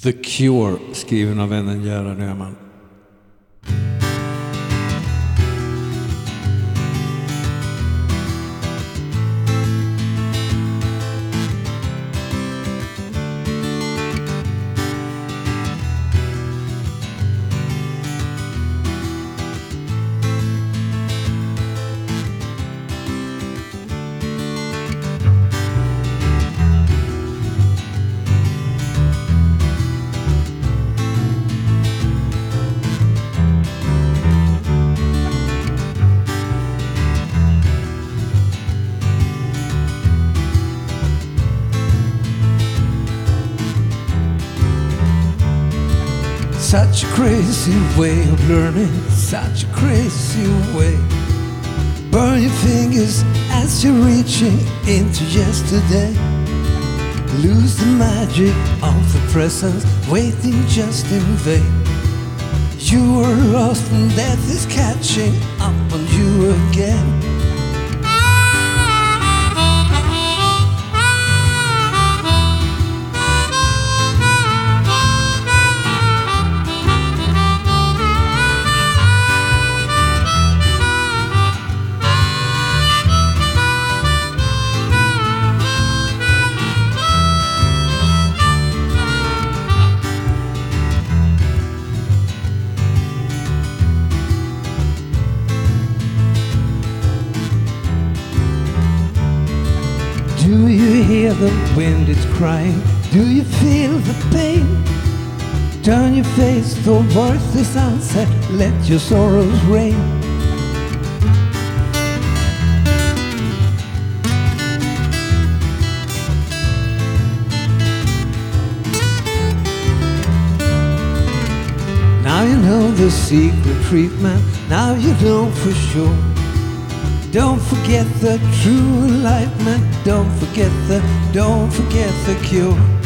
The Cure, skriven av vännen Gerhard Öhman. Such a crazy way of learning, such a crazy way. Burn your fingers as you're reaching into yesterday. Lose the magic of the present, waiting just in vain. You are lost and death is catching up on you again. Do you hear the wind is crying? Do you feel the pain? Turn your face towards the sunset, let your sorrows rain. Now you know the secret treatment, now you know for sure. Don't forget the true enlightenment, don't forget the cure.